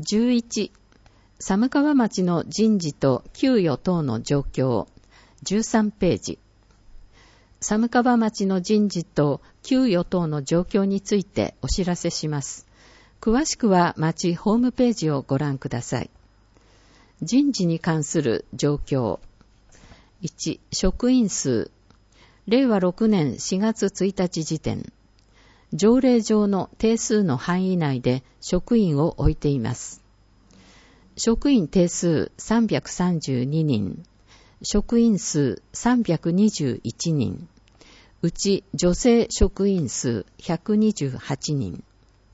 11、寒川町の人事と給与等の状況。13ページ。寒川町の人事と給与等の状況についてお知らせします。詳しくは町ホームページをご覧ください。人事に関する状況。1、職員数。令和6年4月1日時点。条例上の定数の範囲内で職員を置いています。職員定数332人。職員数321人。うち女性職員数128人。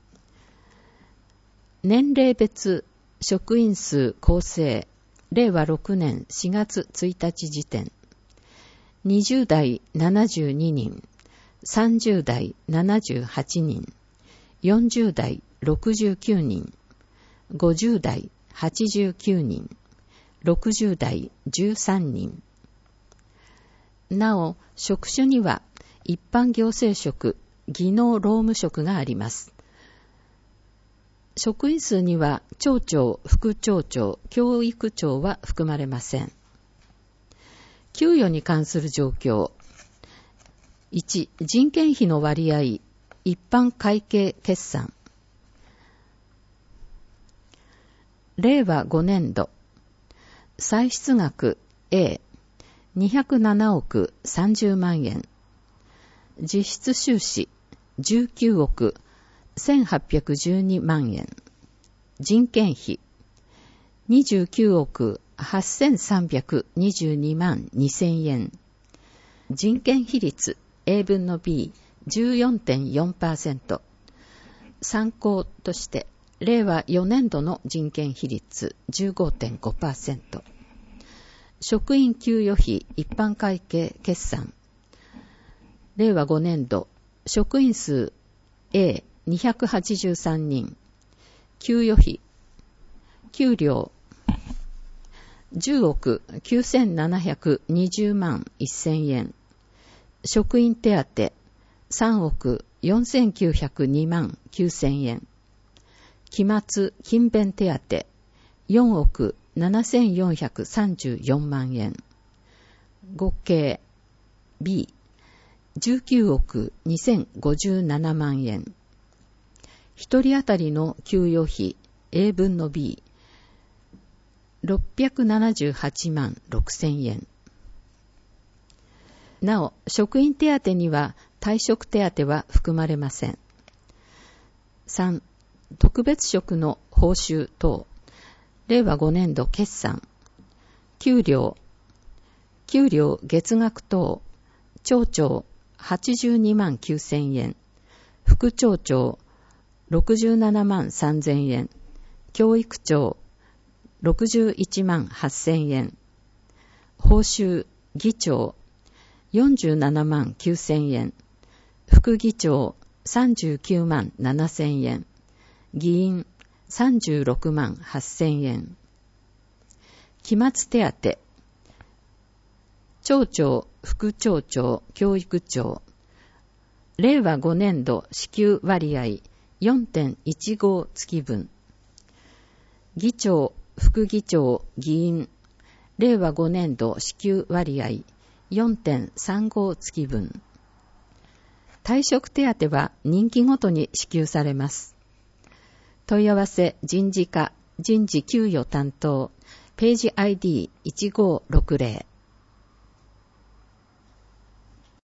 年齢別職員数構成。令和6年4月1日時点。20代72人。30代78人。40代69人。50代89人。60代13人。なお、職種には一般行政職、技能労務職があります。職員数には町長、副町長、教育長は含まれません。給与に関する状況。1、人件費の割合、一般会計決算。令和5年度、歳出額 A、207億30万円。実質収支、19億1812万円。人件費、29億8322万2000円。人件費率、A 分の B、14.4%。参考として、令和4年度の人件費率 15.5%。職員給与費一般会計決算。令和5年度、職員数 A283 人。給与費、給料、10億9720万1000円。職員手当、3億4902万9000円。期末勤勉手当、4億7434万円。合計 B、19億2057万円。一人当たりの給与費 A 分の B、678万6000円。なお、職員手当には退職手当は含まれません。3、特別職の報酬等。令和5年度決算。給料月額等。町長82万9000円。副町長67万3000円。教育長61万8000円。報酬議長47万9000円。副議長39万7000円。議員36万8000円。期末手当。町長、副町長、教育長。令和5年度支給割合 4.15 月分。議長、副議長、議員。令和5年度支給割合 4.35 月分。退職手当は任期ごとに支給されます。問い合わせ人事課人事給与担当ページ ID1560